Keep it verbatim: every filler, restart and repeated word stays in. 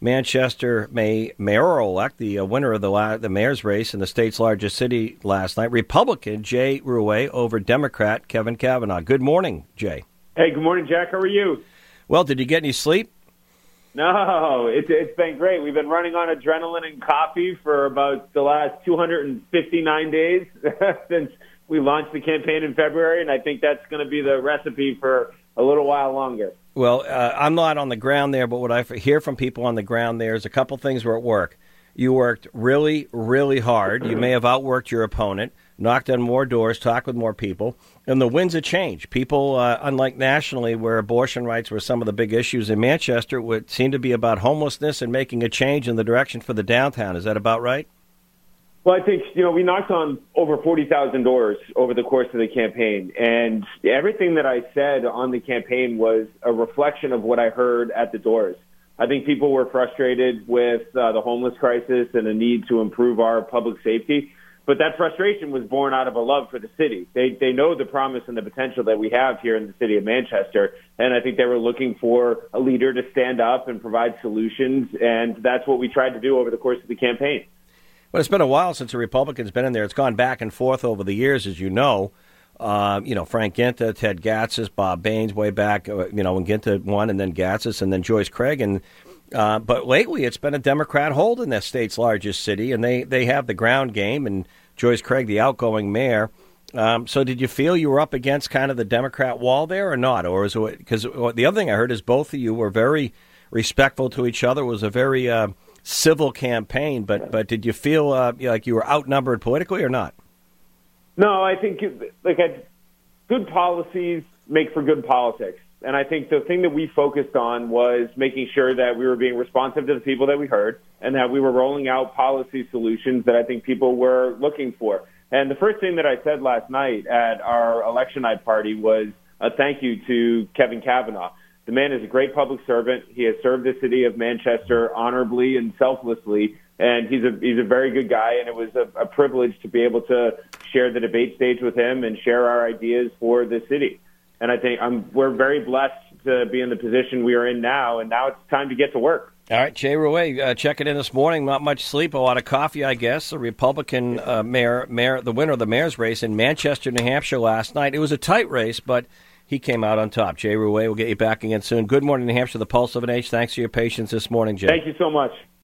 Manchester May mayoral-elect, the uh, winner of the la- the mayor's race in the state's largest city last night, Republican Jay Rouet over Democrat Kevin Kavanaugh. Good morning, Jay. Hey, good morning, Jack. How are you? Well, did you get any sleep? No, it's it's been great. We've been running on adrenaline and coffee for about the last two hundred fifty-nine days since we launched the campaign in February, and I think that's going to be the recipe for a little while longer. Well, uh, I'm not on the ground there, but what I hear from people on the ground there is a couple things were at work. You worked really, really hard. You may have outworked your opponent, knocked on more doors, talked with more people, and the winds of change. People, uh, unlike nationally, where abortion rights were some of the big issues in Manchester, would seem to be about homelessness and making a change in the direction for the downtown. Is that about right? Well, I think, you know, we knocked on over forty thousand doors over the course of the campaign, and everything that I said on the campaign was a reflection of what I heard at the doors. I think people were frustrated with uh, the homeless crisis and a need to improve our public safety. But that frustration was born out of a love for the city. They they know the promise and the potential that we have here in the city of Manchester, and I think they were looking for a leader to stand up and provide solutions, and that's what we tried to do over the course of the campaign. Well, it's been a while since a Republican's been in there. It's gone back and forth over the years, as you know. Uh, you know, Frank Ginta, Ted Gatsas, Bob Baines way back, uh, you know, when Ginta won, and then Gatsas, and then Joyce Craig. And uh, but lately it's been a Democrat hold in the state's largest city, and they, they have the ground game, and Joyce Craig, the outgoing mayor. Um, so did you feel you were up against kind of the Democrat wall there or not? Or is it, because the other thing I heard is both of you were very respectful to each other. It was a very uh, civil campaign, but, but did you feel uh, like you were outnumbered politically or not? No, I think like good policies make for good politics. And I think the thing that we focused on was making sure that we were being responsive to the people that we heard and that we were rolling out policy solutions that I think people were looking for. And the first thing that I said last night at our election night party was a thank you to Kevin Kavanaugh. The man is a great public servant. He has served the city of Manchester honorably and selflessly, and he's a he's a very good guy, and it was a, a privilege to be able to share the debate stage with him and share our ideas for the city. And I think I'm, we're very blessed to be in the position we are in now, and now it's time to get to work. All right, Jay Rouet, uh, checking in this morning, not much sleep, a lot of coffee, I guess. The Republican uh, mayor, mayor, the winner of the mayor's race in Manchester, New Hampshire last night. It was a tight race, but he came out on top. Jay Rouet, we'll get you back again soon. Good morning, New Hampshire, the Pulse of an Age. Thanks for your patience this morning, Jay. Thank you so much.